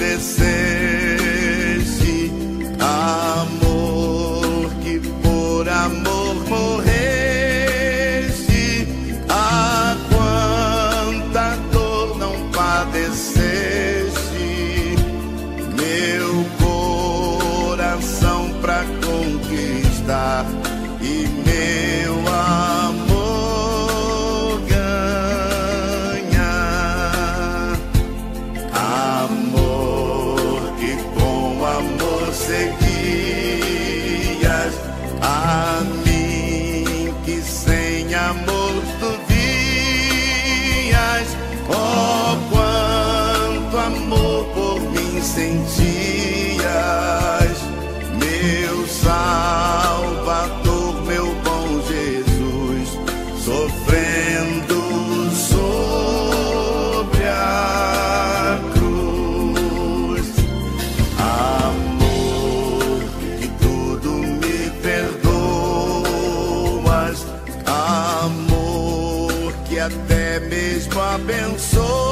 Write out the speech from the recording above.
padeceste, amor que por amor morreste, a quanta dor não padeceste, meu coração pra conquistar e meu amor ganhar. Amor que com amor seguias, a mim que sem amor tu vias. Oh, quanto amor por mim sentias, meu Salvador, meu bom Jesus, sofrendo sobre a cruz. Amor que tudo me perdoas, amor que até mesmo abençoas.